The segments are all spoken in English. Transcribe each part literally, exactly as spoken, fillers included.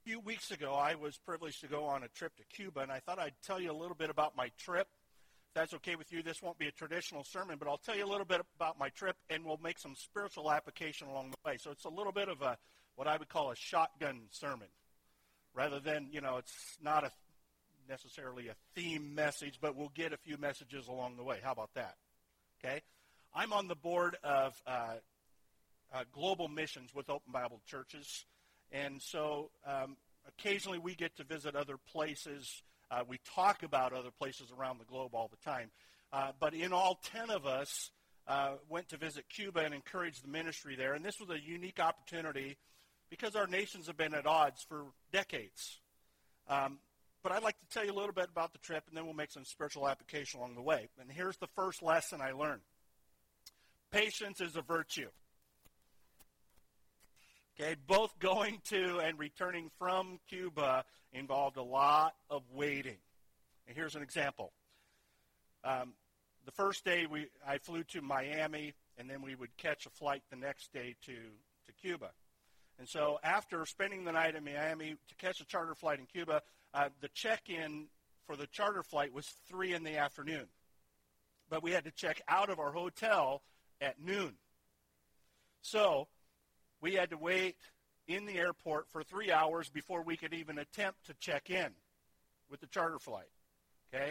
A few weeks ago, I was privileged to go on a trip to Cuba, and I thought I'd tell you a little bit about my trip. If that's okay with you, this won't be a traditional sermon, but I'll tell you a little bit about my trip, and we'll make some spiritual application along the way. So it's a little bit of a what I would call a shotgun sermon, rather than, you know, it's not a necessarily a theme message, but we'll get a few messages along the way. How about that? Okay? I'm on the board of uh, uh, global missions with Open Bible Churches. And so um, occasionally we get to visit other places. Uh, we talk about other places around the globe all the time. Uh, but in all, ten of us uh, went to visit Cuba and encourage the ministry there. And this was a unique opportunity because our nations have been at odds for decades. Um, but I'd like to tell you a little bit about the trip, and then we'll make some spiritual application along the way. And here's the first lesson I learned. Patience is a virtue. Okay, both going to and returning from Cuba involved a lot of waiting. And here's an example. Um, the first day we I flew to Miami, and then we would catch a flight the next day to, to Cuba. And so after spending the night in Miami to catch a charter flight in Cuba, uh, the check-in for the charter flight was three in the afternoon. But we had to check out of our hotel at noon. So we had to wait in the airport for three hours before we could even attempt to check in with the charter flight, okay?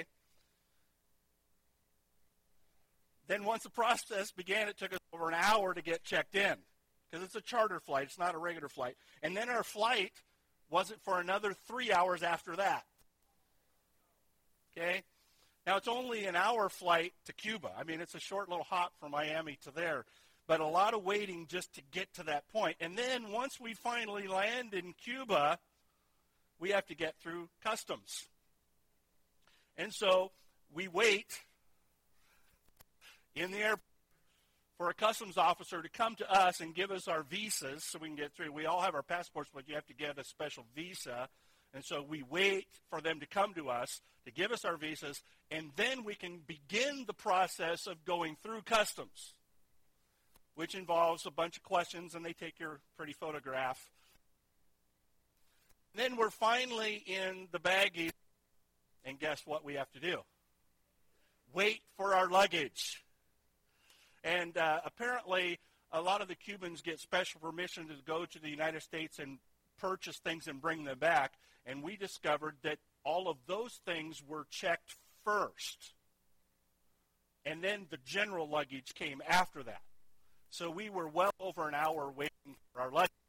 Then once the process began, it took us over an hour to get checked in because it's a charter flight. It's not a regular flight. And then our flight wasn't for another three hours after that, okay? Now, it's only an hour flight to Cuba. I mean, it's a short little hop from Miami to there. But a lot of waiting just to get to that point. And then once we finally land in Cuba, we have to get through customs. And so we wait in the airport for a customs officer to come to us and give us our visas so we can get through. We all have our passports, but you have to get a special visa. And so we wait for them to come to us to give us our visas, and then we can begin the process of going through customs, which involves a bunch of questions, and they take your pretty photograph. Then we're finally in the baggage, and guess what we have to do? Wait for our luggage. And uh, apparently, a lot of the Cubans get special permission to go to the United States and purchase things and bring them back, and we discovered that all of those things were checked first. And then the general luggage came after that. So we were well over an hour waiting for our luggage.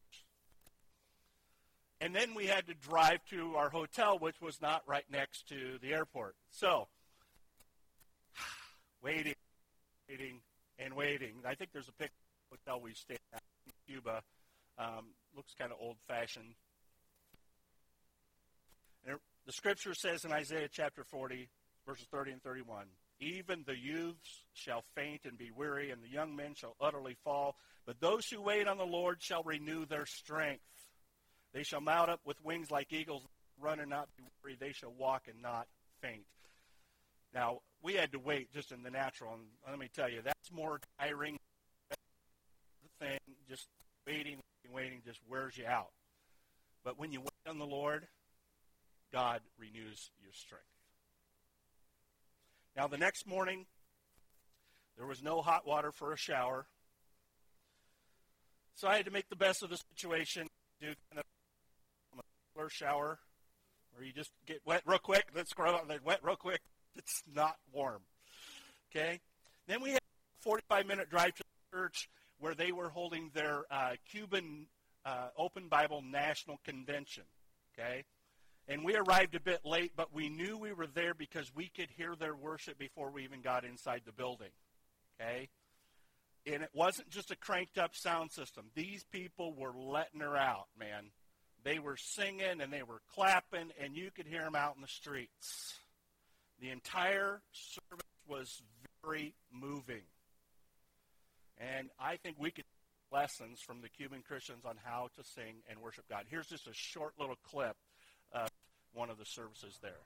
And then we had to drive to our hotel, which was not right next to the airport. So, waiting, waiting, and waiting. I think there's a picture of the hotel we stayed at in Cuba. Um, looks kind of old-fashioned. And it, the scripture says in Isaiah chapter forty, verses thirty and thirty-one, even the youths shall faint and be weary, and the young men shall utterly fall. But those who wait on the Lord shall renew their strength. They shall mount up with wings like eagles, run and not be weary. They shall walk and not faint. Now, we had to wait just in the natural, and let me tell you, that's more tiring. The thing, just waiting, waiting, waiting just wears you out. But when you wait on the Lord, God renews your strength. Now, the next morning, there was no hot water for a shower. So I had to make the best of the situation, do kind of a regular shower where you just get wet real quick, then scrub up, and then wet real quick. It's not warm. Okay? Then we had a forty-five minute drive to the church where they were holding their uh, Cuban uh, Open Bible National Convention. Okay? And we arrived a bit late, but we knew we were there because we could hear their worship before we even got inside the building. Okay? And it wasn't just a cranked-up sound system. These people were letting her out, man. They were singing and they were clapping, and you could hear them out in the streets. The entire service was very moving. And I think we could take lessons from the Cuban Christians on how to sing and worship God. Here's just a short little clip of one of the services there.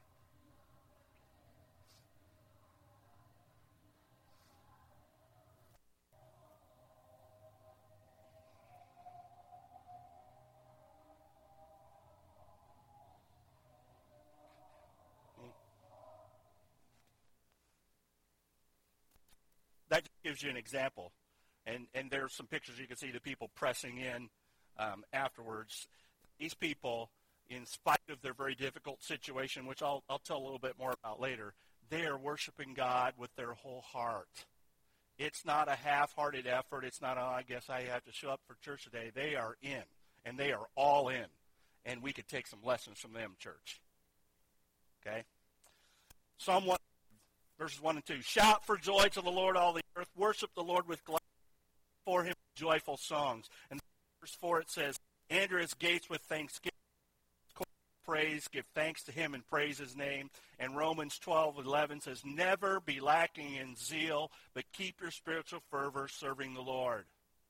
that gives you an example. And and there's some pictures you can see the people pressing in um, afterwards. These people, in spite of their very difficult situation, which I'll, I'll tell a little bit more about later, they are worshiping God with their whole heart. It's not a half-hearted effort. It's not, oh, I guess I have to show up for church today. They are in, and they are all in. And we could take some lessons from them, church. Okay? Psalm one, verses one and two. Shout for joy to the Lord, all the earth. Worship the Lord with gladness, for him with joyful songs. And verse four, it says, enter his gates with thanksgiving. Praise, give thanks to him and praise his name. And Romans twelve eleven says, never be lacking in zeal, but keep your spiritual fervor serving the Lord.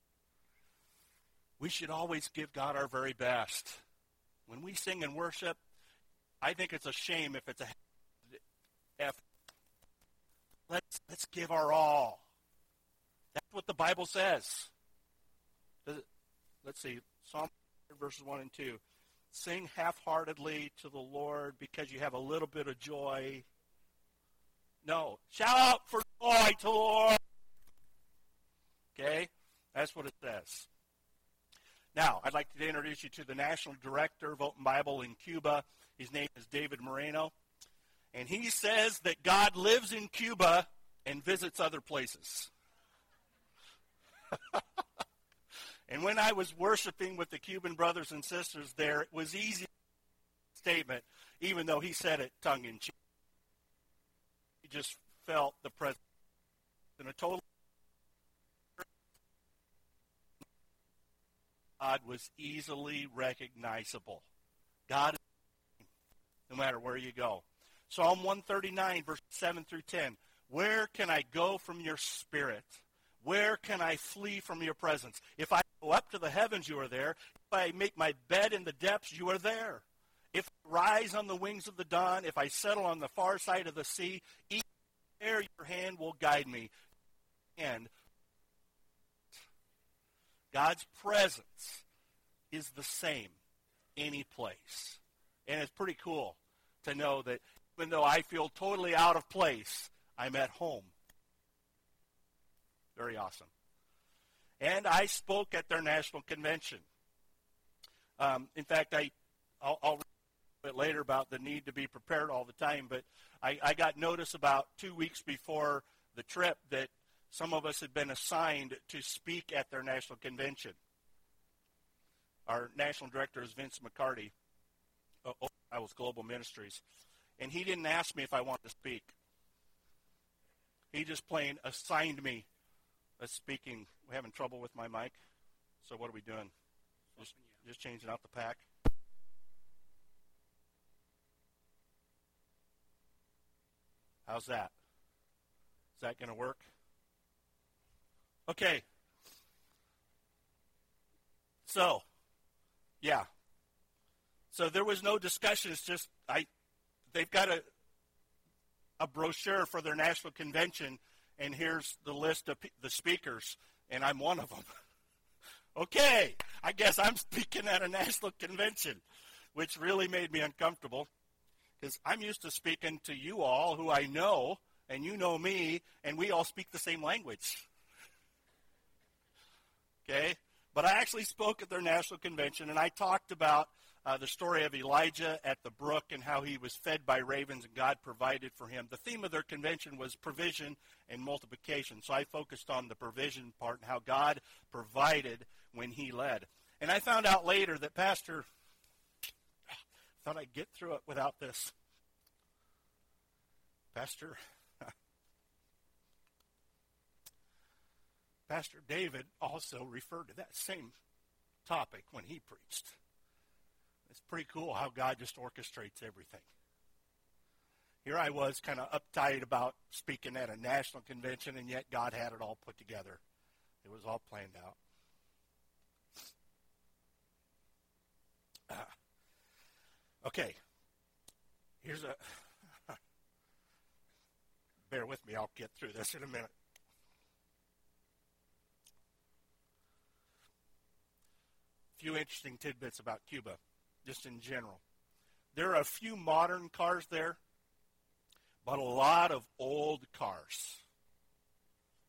We should always give God our very best. When we sing and worship, I think it's a shame if it's a F. Let's, let's give our all. That's what the Bible says. Let's see, Psalm verses one and two. Sing half-heartedly to the Lord because you have a little bit of joy. No. Shout out for joy to the Lord. Okay? That's what it says. Now, I'd like to introduce you to the National Director of Open Bible in Cuba. His name is David Moreno. And he says that God lives in Cuba and visits other places. And when I was worshiping with the Cuban brothers and sisters there, it was easy statement, even though he said it tongue-in-cheek. He just felt the presence in a total. God was easily recognizable. God, no matter where you go. Psalm one thirty-nine, verses seven through ten. Where can I go from your spirit? Where can I flee from your presence? If I go up to the heavens, you are there. If I make my bed in the depths, you are there. If I rise on the wings of the dawn, if I settle on the far side of the sea, even there your hand will guide me. And God's presence is the same any place. And it's pretty cool to know that even though I feel totally out of place, I'm at home. Very awesome. And I spoke at their national convention. Um, in fact, I, I'll, I'll read a bit later about the need to be prepared all the time, but I, I got notice about two weeks before the trip that some of us had been assigned to speak at their national convention. Our national director is Vince McCarty. Oh, I was Global Ministries. And he didn't ask me if I wanted to speak. He just plain assigned me as speaking. We're having trouble with my mic. So what are we doing? Just, just changing out the pack. How's that? Is that going to work? Okay. So, yeah. So there was no discussion. It's just I. They've got a a brochure for their national convention, and here's the list of the speakers, and I'm one of them. Okay, I guess I'm speaking at a national convention, which really made me uncomfortable because I'm used to speaking to you all who I know, and you know me, and we all speak the same language. Okay, but I actually spoke at their national convention, and I talked about Uh, the story of Elijah at the brook and how he was fed by ravens and God provided for him. The theme of their convention was provision and multiplication. So I focused on the provision part and how God provided when he led. And I found out later that Pastor, I thought I'd get through it without this. Pastor, Pastor David also referred to that same topic when he preached. It's pretty cool how God just orchestrates everything. Here I was kind of uptight about speaking at a national convention, and yet God had it all put together. It was all planned out. Uh, okay. Here's a... Bear with me. I'll get through this in a minute. A few interesting tidbits about Cuba. Just in general. There are a few modern cars there, but a lot of old cars.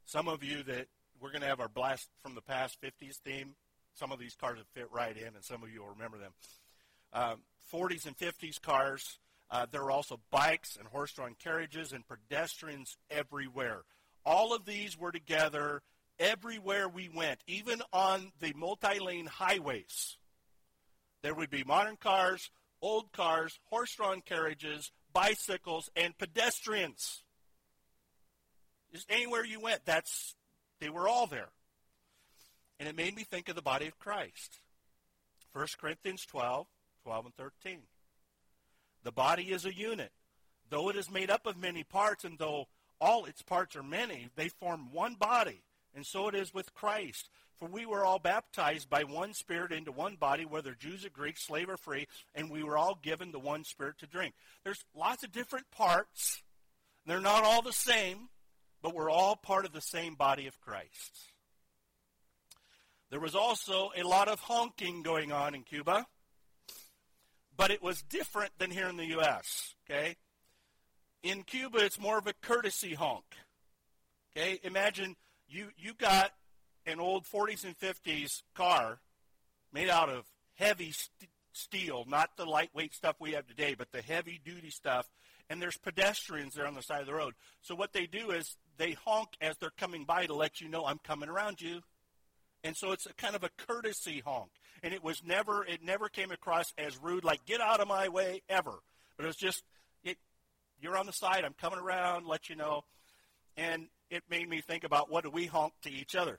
Some of you that we're going to have our Blast from the Past fifties theme. Some of these cars will fit right in, and some of you will remember them. Um, forties and fifties cars. Uh, there were also bikes and horse-drawn carriages and pedestrians everywhere. All of these were together everywhere we went, even on the multi-lane highways. There would be modern cars, old cars, horse-drawn carriages, bicycles, and pedestrians. Just anywhere you went, that's they were all there. And it made me think of the body of Christ. First Corinthians twelve, twelve and thirteen. The body is a unit. Though it is made up of many parts, and though all its parts are many, they form one body. And so it is with Christ. For we were all baptized by one Spirit into one body, whether Jews or Greeks, slave or free, and we were all given the one Spirit to drink. There's lots of different parts. They're not all the same, but we're all part of the same body of Christ. There was also a lot of honking going on in Cuba, but it was different than here in the U S, okay? In Cuba, it's more of a courtesy honk, okay? Imagine you, you got an old forties and fifties car made out of heavy st- steel, not the lightweight stuff we have today, but the heavy-duty stuff, and there's pedestrians there on the side of the road. So what they do is they honk as they're coming by to let you know, I'm coming around you. And so it's a kind of a courtesy honk. And it was never, it never came across as rude, like, get out of my way, ever. But it was just, it, you're on the side, I'm coming around, let you know. And it made me think about, what do we honk to each other?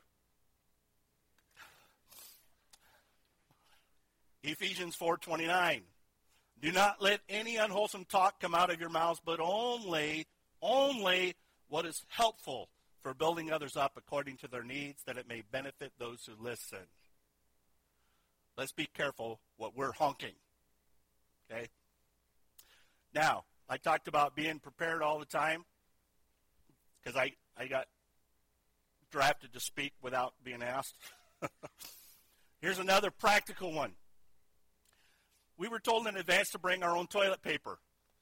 Ephesians four twenty-nine. Do not let any unwholesome talk come out of your mouths, but only, only what is helpful for building others up according to their needs, that it may benefit those who listen. Let's be careful what we're honking. Okay? Now, I talked about being prepared all the time because I, I got drafted to speak without being asked. Here's another practical one. We were told in advance to bring our own toilet paper.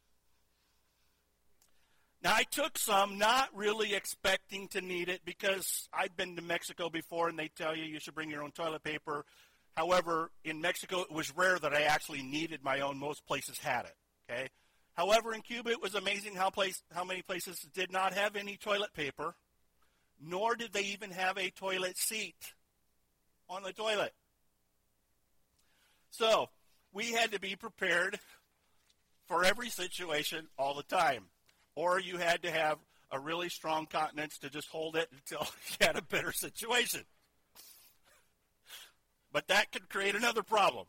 Now, I took some not really expecting to need it because I've been to Mexico before and they tell you you should bring your own toilet paper. However, in Mexico, it was rare that I actually needed my own. Most places had it, okay? However, in Cuba, it was amazing how, place, how many places did not have any toilet paper, nor did they even have a toilet seat on the toilet. So, we had to be prepared for every situation all the time. Or you had to have a really strong countenance to just hold it until you had a better situation. But that could create another problem.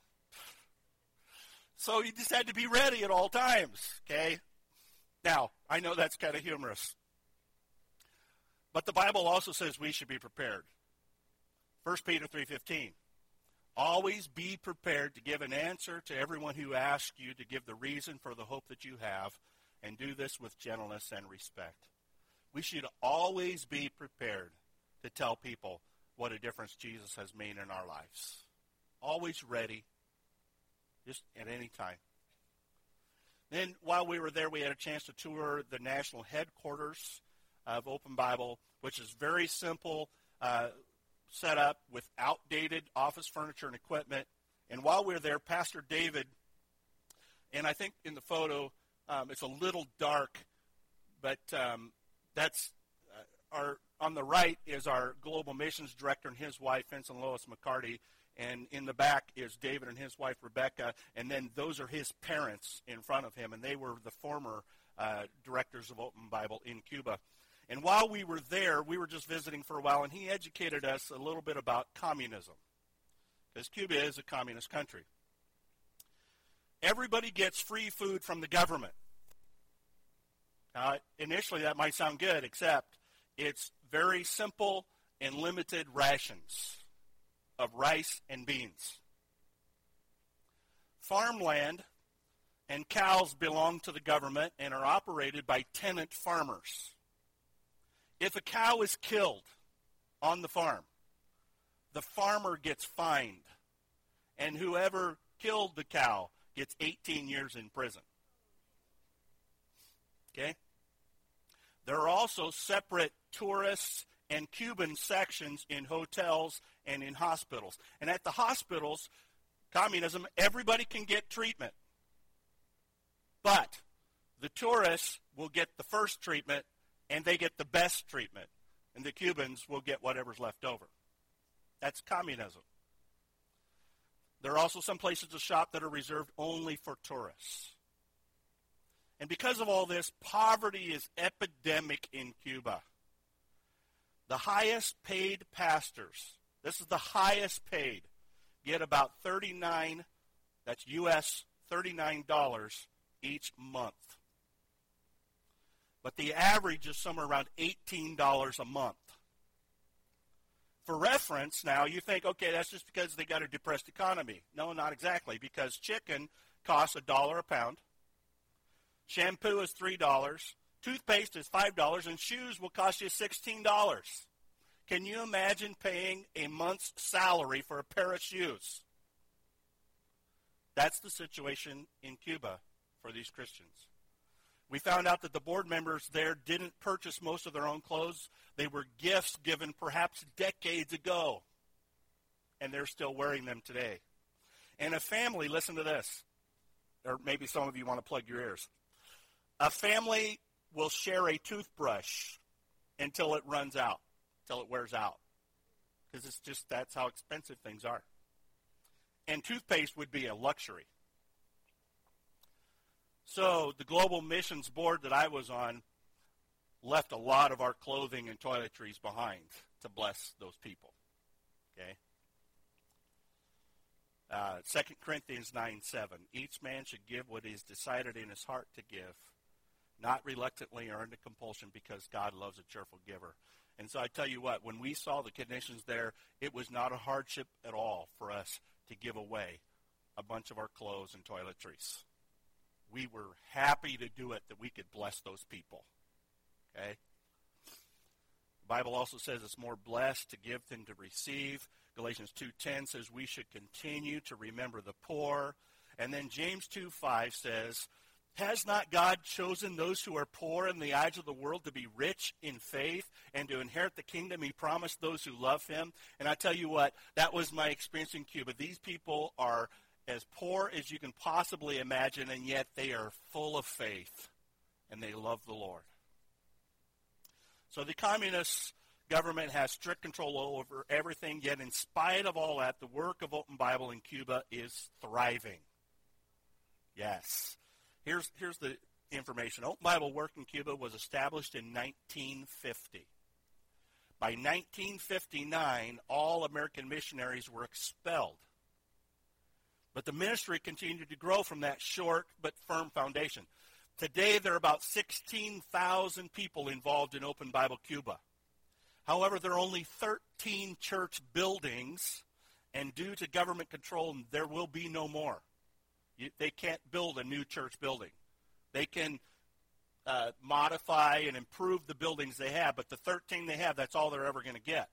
So you just had to be ready at all times, okay? Now, I know that's kind of humorous. But the Bible also says we should be prepared. First Peter three fifteen. Always be prepared to give an answer to everyone who asks you to give the reason for the hope that you have, and do this with gentleness and respect. We should always be prepared to tell people what a difference Jesus has made in our lives. Always ready, just at any time. Then while we were there, we had a chance to tour the national headquarters of Open Bible, which is very simple, uh, set up with outdated office furniture and equipment. And while we were there, Pastor David, and I think in the photo, um, it's a little dark, but um, that's uh, our on the right is our global missions director and his wife, Vincent Lois McCarty, and in the back is David and his wife, Rebecca, and then those are his parents in front of him, and they were the former uh, directors of Open Bible in Cuba. And while we were there, we were just visiting for a while, and he educated us a little bit about communism, because Cuba is a communist country. Everybody gets free food from the government. Now, initially that might sound good, except it's very simple and limited rations of rice and beans. Farmland and cows belong to the government and are operated by tenant farmers. If a cow is killed on the farm, the farmer gets fined, and whoever killed the cow gets eighteen years in prison. Okay? There are also separate tourists and Cuban sections in hotels and in hospitals. And at the hospitals, communism, everybody can get treatment. But the tourists will get the first treatment, and they get the best treatment. And the Cubans will get whatever's left over. That's communism. There are also some places to shop that are reserved only for tourists. And because of all this, poverty is epidemic in Cuba. The highest paid pastors, this is the highest paid, get about thirty-nine, that's U S thirty-nine dollars each month. But the average is somewhere around eighteen dollars a month. For reference, now, you think, okay, that's just because they got a depressed economy. No, not exactly, because chicken costs a dollar a pound. Shampoo is three dollars. Toothpaste is five dollars, and shoes will cost you sixteen dollars. Can you imagine paying a month's salary for a pair of shoes? That's the situation in Cuba for these Christians. We found out that the board members there didn't purchase most of their own clothes. They were gifts given perhaps decades ago, and they're still wearing them today. And a family, listen to this, or maybe some of you want to plug your ears. A family will share a toothbrush until it runs out, until it wears out, because it's just, that's how expensive things are. And toothpaste would be a luxury. So the Global Missions Board that I was on left a lot of our clothing and toiletries behind to bless those people. Okay? Uh, Second Corinthians nine seven. Each man should give what he has decided in his heart to give, not reluctantly or under compulsion, because God loves a cheerful giver. And so I tell you what, when we saw the conditions there, it was not a hardship at all for us to give away a bunch of our clothes and toiletries. We were happy to do it, that we could bless those people. Okay? The Bible also says it's more blessed to give than to receive. Galatians two ten says we should continue to remember the poor. And then James two five says, has not God chosen those who are poor in the eyes of the world to be rich in faith and to inherit the kingdom he promised those who love him? And I tell you what, that was my experience in Cuba. These people are as poor as you can possibly imagine, and yet they are full of faith, and they love the Lord. So the communist government has strict control over everything, yet in spite of all that, the work of Open Bible in Cuba is thriving. Yes. Here's, here's the information. Open Bible work in Cuba was established in nineteen fifty. By nineteen fifty-nine, all American missionaries were expelled. But the ministry continued to grow from that short but firm foundation. Today, there are about sixteen thousand people involved in Open Bible Cuba. However, there are only thirteen church buildings, and due to government control, there will be no more. You, they can't build a new church building. They can uh, modify and improve the buildings they have, but the thirteen they have, that's all they're ever going to get.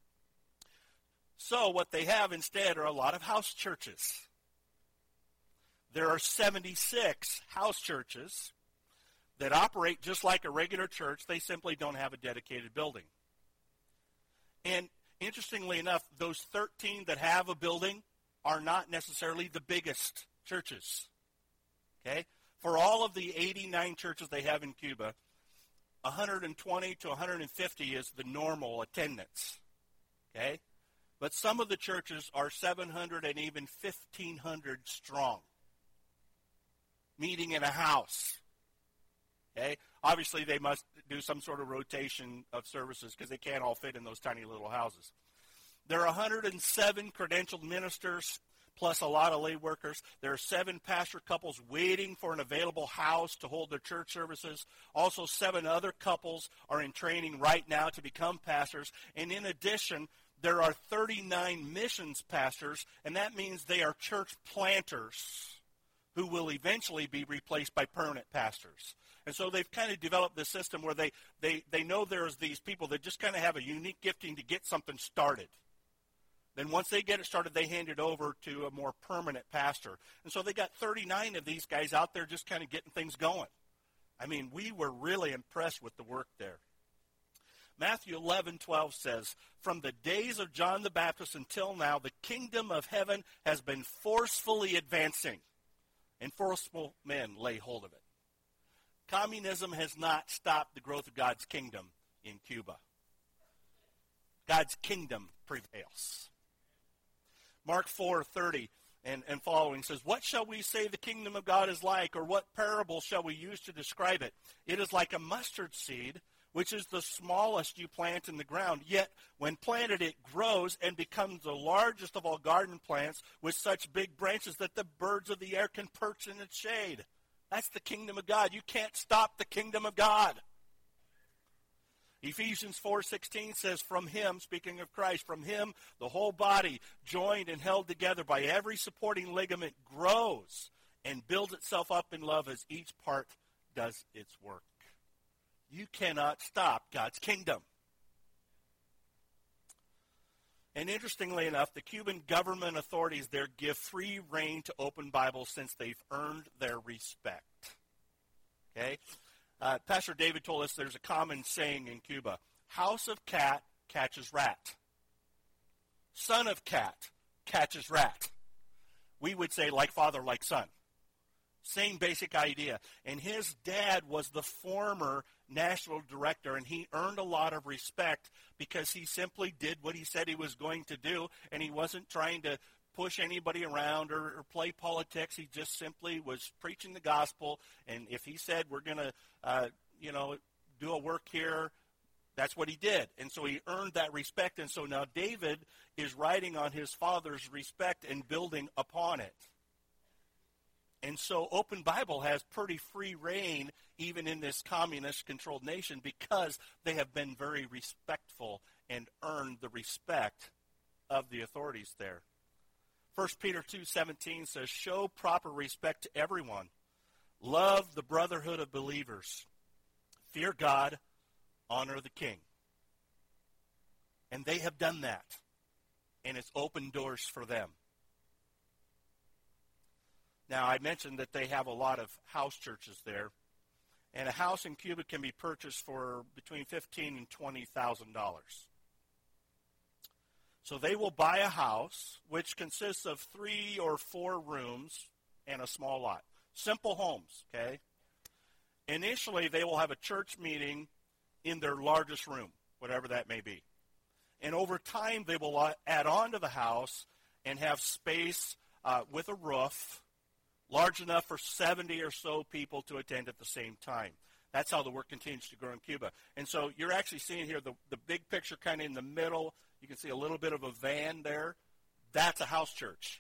So what they have instead are a lot of house churches. There are seventy-six house churches that operate just like a regular church. They simply don't have a dedicated building. And interestingly enough, those thirteen that have a building are not necessarily the biggest churches. Okay? For all of the eighty-nine churches they have in Cuba, one hundred twenty to one hundred fifty is the normal attendance. Okay? But some of the churches are seven hundred and even fifteen hundred strong, meeting in a house. Okay? Obviously, they must do some sort of rotation of services because they can't all fit in those tiny little houses. There are one hundred seven credentialed ministers, plus a lot of lay workers. There are seven pastor couples waiting for an available house to hold their church services. Also, seven other couples are in training right now to become pastors. And in addition, there are thirty-nine missions pastors, and that means they are church planters who will eventually be replaced by permanent pastors. And so they've kind of developed this system where they, they, they know there's these people that just kind of have a unique gifting to get something started. Then once they get it started, they hand it over to a more permanent pastor. And so they got thirty-nine of these guys out there just kind of getting things going. I mean, we were really impressed with the work there. Matthew eleven twelve says, "From the days of John the Baptist until now, the kingdom of heaven has been forcefully advancing, and forceful men lay hold of it." Communism has not stopped the growth of God's kingdom in Cuba. God's kingdom prevails. Mark four thirty and, and following says, "What shall we say the kingdom of God is like, or what parable shall we use to describe it? It is like a mustard seed, which is the smallest you plant in the ground. Yet when planted, it grows and becomes the largest of all garden plants, with such big branches that the birds of the air can perch in its shade." That's the kingdom of God. You can't stop the kingdom of God. Ephesians four sixteen says, "From him," speaking of Christ, "from him the whole body, joined and held together by every supporting ligament, grows and builds itself up in love as each part does its work." You cannot stop God's kingdom. And interestingly enough, the Cuban government authorities there give free rein to open Bibles since they've earned their respect. Okay? Uh, Pastor David told us there's a common saying in Cuba: "House of cat catches rat. Son of cat catches rat." We would say like father, like son. Same basic idea. And his dad was the former national director, and he earned a lot of respect because he simply did what he said he was going to do, and he wasn't trying to push anybody around or, or play politics. He just simply was preaching the gospel, and if he said we're going to, uh, you know, do a work here, that's what he did. And so he earned that respect, and so now David is riding on his father's respect and building upon it. And so Open Bible has pretty free reign even in this communist-controlled nation because they have been very respectful and earned the respect of the authorities there. First Peter two seventeen says, "Show proper respect to everyone. Love the brotherhood of believers. Fear God, honor the king." And they have done that, and it's opened doors for them. Now, I mentioned that they have a lot of house churches there, and a house in Cuba can be purchased for between fifteen thousand and twenty thousand dollars. So they will buy a house which consists of three or four rooms and a small lot. Simple homes, okay? Initially, they will have a church meeting in their largest room, whatever that may be. And over time, they will add on to the house and have space uh, with a roof large enough for seventy or so people to attend at the same time. That's how the work continues to grow in Cuba. And so you're actually seeing here the, the big picture kind of in the middle. You can see a little bit of a van there. That's a house church.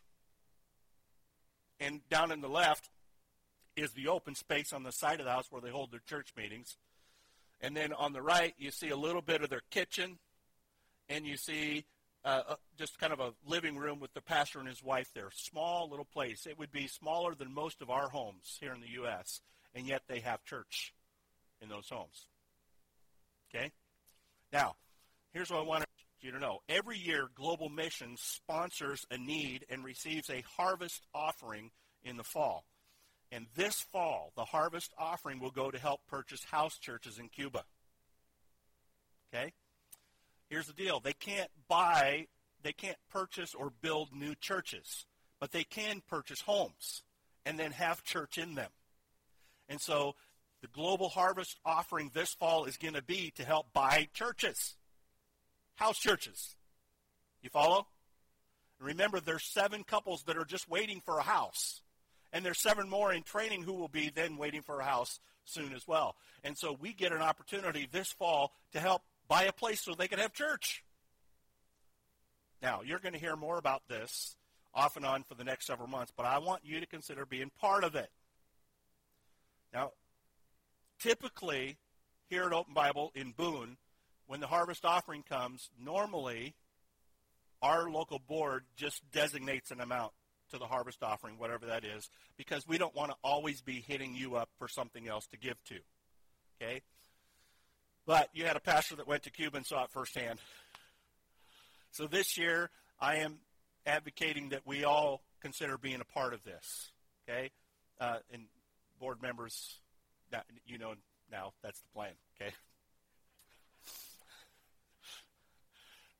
And down in the left is the open space on the side of the house where they hold their church meetings. And then on the right, you see a little bit of their kitchen, and you see Uh, just kind of a living room with the pastor and his wife there. Small little place. It would be smaller than most of our homes here in the U S, and yet they have church in those homes. Okay? Now, here's what I want you to know. Every year, Global Mission sponsors a need and receives a harvest offering in the fall. And this fall, the harvest offering will go to help purchase house churches in Cuba. Okay? Here's the deal. They can't buy, they can't purchase or build new churches, but they can purchase homes and then have church in them. And so the Global Harvest offering this fall is going to be to help buy churches, house churches. You follow? Remember, there's seven couples that are just waiting for a house, and there's seven more in training who will be then waiting for a house soon as well. And so we get an opportunity this fall to help buy a place so they can have church. Now, you're going to hear more about this off and on for the next several months, but I want you to consider being part of it. Now, typically, here at Open Bible in Boone, when the harvest offering comes, normally our local board just designates an amount to the harvest offering, whatever that is, because we don't want to always be hitting you up for something else to give to. Okay? But you had a pastor that went to Cuba and saw it firsthand. So this year, I am advocating that we all consider being a part of this. Okay? Uh, and board members, you know now, that's the plan. Okay?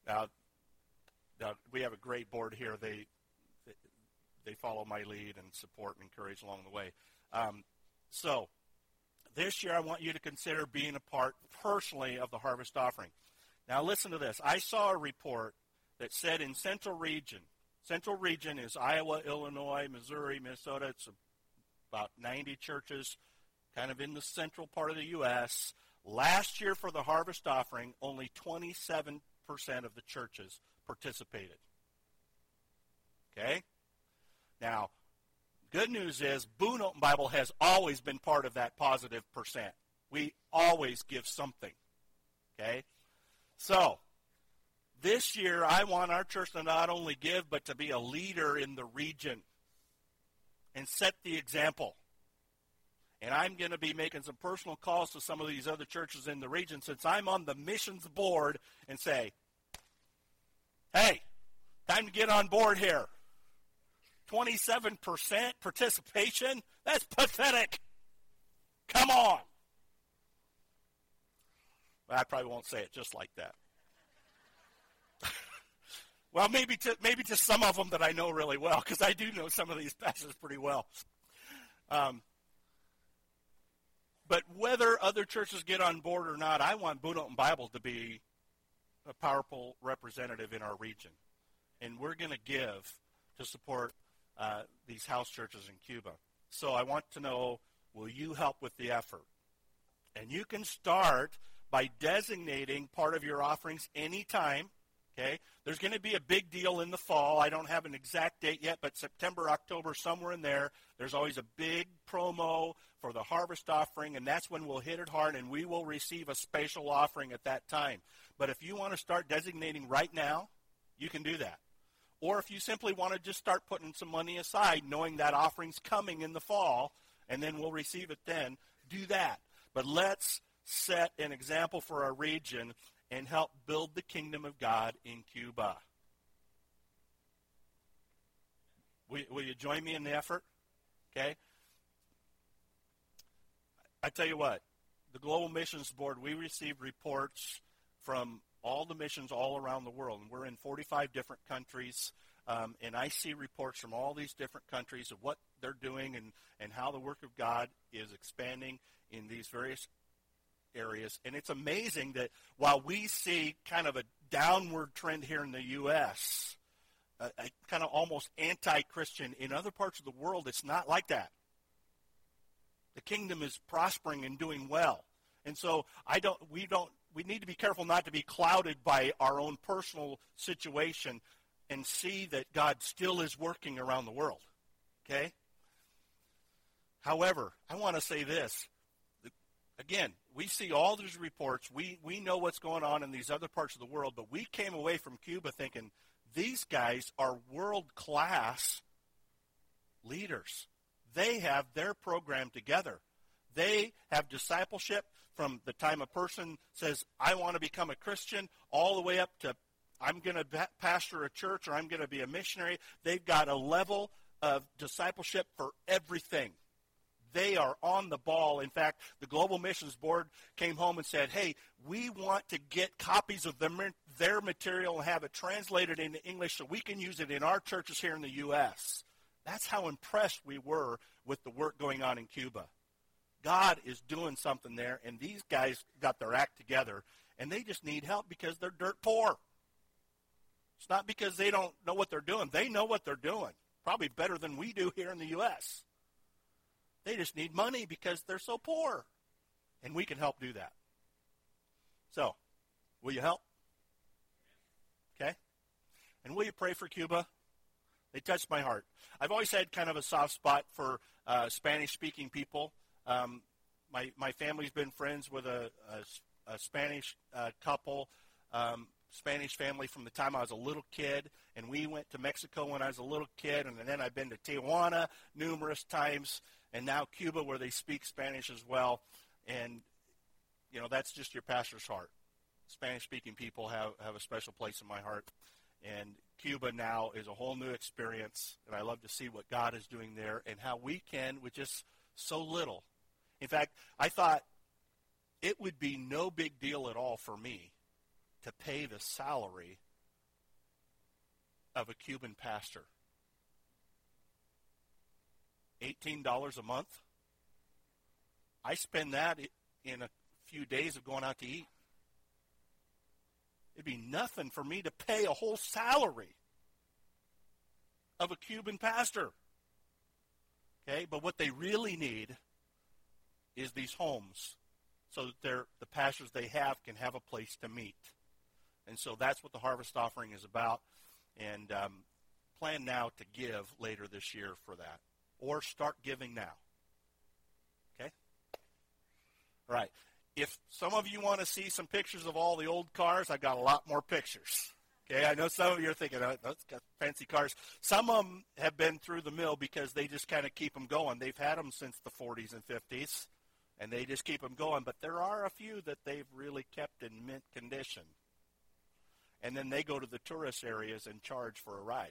Now, now we have a great board here. They they follow my lead and support and encourage along the way. Um, so this year I want you to consider being a part personally of the harvest offering. Now listen to this. I saw a report that said in Central Region, Central Region is Iowa, Illinois, Missouri, Minnesota. It's about ninety churches kind of in the central part of the U S Last year for the harvest offering, only twenty-seven percent of the churches participated. Okay? Now, good news is Boone Open Bible has always been part of that positive percent. We always give something. Okay? So, this year I want our church to not only give, but to be a leader in the region and set the example. And I'm going to be making some personal calls to some of these other churches in the region since I'm on the missions board and say, hey, time to get on board here. twenty-seven percent participation? That's pathetic. Come on. Well, I probably won't say it just like that. Well, maybe to maybe to some of them that I know really well, because I do know some of these pastors pretty well. Um, but whether other churches get on board or not, I want Boone Open Bible to be a powerful representative in our region. And we're going to give to support uh, these house churches in Cuba. So I want to know, will you help with the effort? And you can start by designating part of your offerings anytime. Okay, there's going to be a big deal in the fall. I don't have an exact date yet, but September, October, somewhere in there, there's always a big promo for the harvest offering, and that's when we'll hit it hard, and we will receive a special offering at that time. But if you want to start designating right now, you can do that. Or if you simply want to just start putting some money aside, knowing that offering's coming in the fall, and then we'll receive it then, do that. But let's set an example for our region and help build the kingdom of God in Cuba. Will, will you join me in the effort? Okay? I tell you what, the Global Missions Board, we receive reports from all the missions all around the world, and we're in forty-five different countries, um, and I see reports from all these different countries of what they're doing and, and how the work of God is expanding in these various areas. And it's amazing that while we see kind of a downward trend here in the U S, a, a kind of almost anti-Christian, in other parts of the world, it's not like that. The kingdom is prospering and doing well. And so I don't, we don't, we need to be careful not to be clouded by our own personal situation and see that God still is working around the world. Okay? However, I want to say this. Again, we see all these reports. We, we know what's going on in these other parts of the world, but we came away from Cuba thinking these guys are world-class leaders. They have their program together. They have discipleship from the time a person says, I want to become a Christian, all the way up to I'm going to pastor a church or I'm going to be a missionary. They've got a level of discipleship for everything. They are on the ball. In fact, the Global Missions Board came home and said, hey, we want to get copies of them, their material and have it translated into English so we can use it in our churches here in the U S That's how impressed we were with the work going on in Cuba. God is doing something there, and these guys got their act together, and they just need help because they're dirt poor. It's not because they don't know what they're doing. They know what they're doing, probably better than we do here in the U S They just need money because they're so poor. And we can help do that. So, will you help? Okay? And will you pray for Cuba? They touched my heart. I've always had kind of a soft spot for uh, Spanish-speaking people. Um, my my family's been friends with a, a, a Spanish uh, couple, um, Spanish family from the time I was a little kid. And we went to Mexico when I was a little kid. And then I've been to Tijuana numerous times. And now Cuba, where they speak Spanish as well. And, you know, that's just your pastor's heart. Spanish-speaking people have, have a special place in my heart. And Cuba now is a whole new experience. And I love to see what God is doing there and how we can, with just so little. In fact, I thought it would be no big deal at all for me to pay the salary of a Cuban pastor? eighteen dollars a month? I spend that in a few days of going out to eat. It'd be nothing for me to pay a whole salary of a Cuban pastor. Okay, but what they really need is these homes so that they're, the pastors they have can have a place to meet. And so that's what the harvest offering is about. And um, plan now to give later this year for that. Or start giving now. Okay? All right. If some of you want to see some pictures of all the old cars, I've got a lot more pictures. Okay, I know some of you are thinking, oh, that's got fancy cars. Some of them have been through the mill because they just kind of keep them going. They've had them since the forties and fifties, and they just keep them going. But there are a few that they've really kept in mint condition. And then they go to the tourist areas and charge for a ride.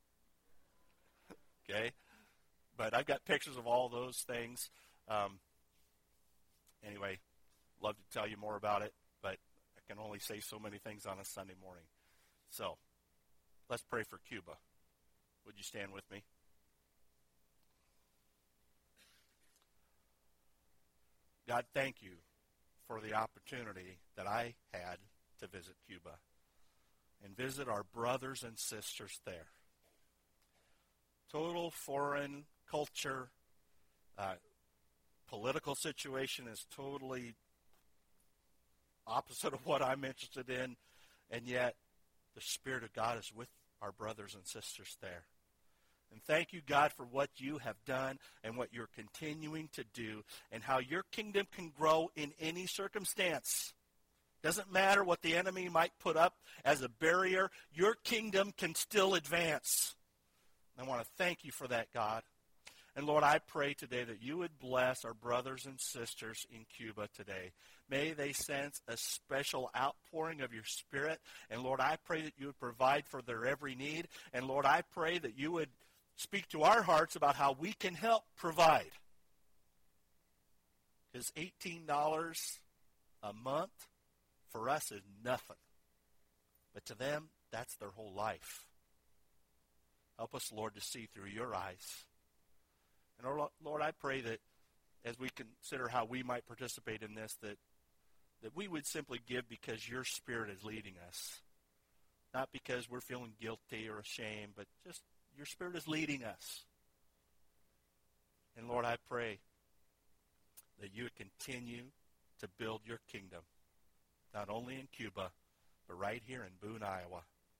Okay? But I've got pictures of all those things. Um, anyway, love to tell you more about it, but I can only say so many things on a Sunday morning. So, let's pray for Cuba. Would you stand with me? God, thank you for the opportunity that I had to visit Cuba and visit our brothers and sisters there. Total foreign culture, uh, political situation is totally opposite of what I'm interested in, and yet the Spirit of God is with our brothers and sisters there. And thank you, God, for what you have done and what you're continuing to do and how your kingdom can grow in any circumstance. Doesn't matter what the enemy might put up as a barrier, your kingdom can still advance. And I want to thank you for that, God. And Lord, I pray today that you would bless our brothers and sisters in Cuba today. May they sense a special outpouring of your Spirit. And Lord, I pray that you would provide for their every need. And Lord, I pray that you would speak to our hearts about how we can help provide. Because eighteen dollars a month for us is nothing. But to them, that's their whole life. Help us, Lord, to see through your eyes. And Lord, I pray that as we consider how we might participate in this, that, that we would simply give because your Spirit is leading us. Not because we're feeling guilty or ashamed, but just your Spirit is leading us. And Lord, I pray that you would continue to build your kingdom, not only in Cuba, but right here in Boone, Iowa.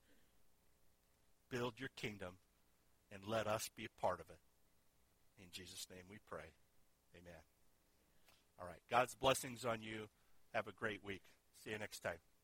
Build your kingdom and let us be a part of it. In Jesus' name we pray. Amen. All right. God's blessings on you. Have a great week. See you next time.